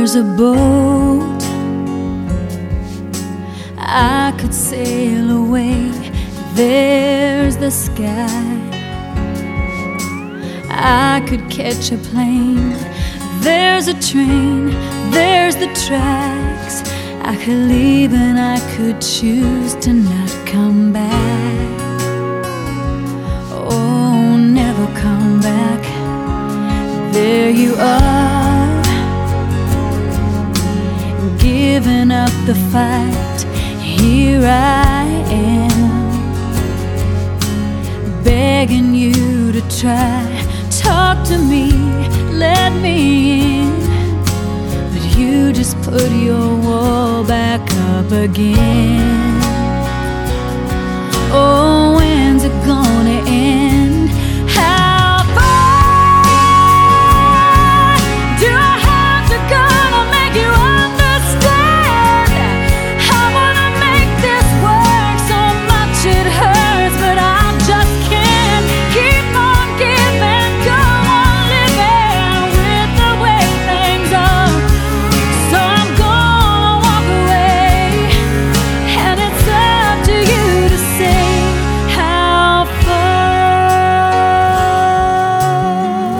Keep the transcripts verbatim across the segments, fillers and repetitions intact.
there's a boat I could sail away. There's the sky, I could catch a plane. There's a train, there's the tracks. I could leave and I could choose to not come back. Oh, never come back. There you are, giving up the fight. Here I am, begging you to try. Talk to me, let me in, but you just put your wall back up again. Oh, when's it gonna end? How far do I have to go to make you understand? I wanna make this work so much it hurts, but I just can't keep on giving, go on living with the way things are. So I'm gonna walk away, and it's up to you to say how far.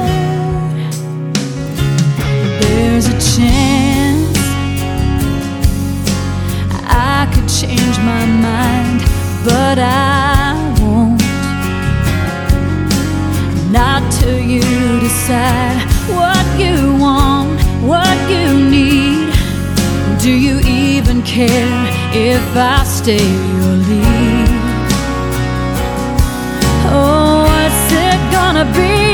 There's a chance I could change my mind, but I won't. Not till you decide what you want, what you need. Do you even care if I stay or leave? Oh, what's it gonna be?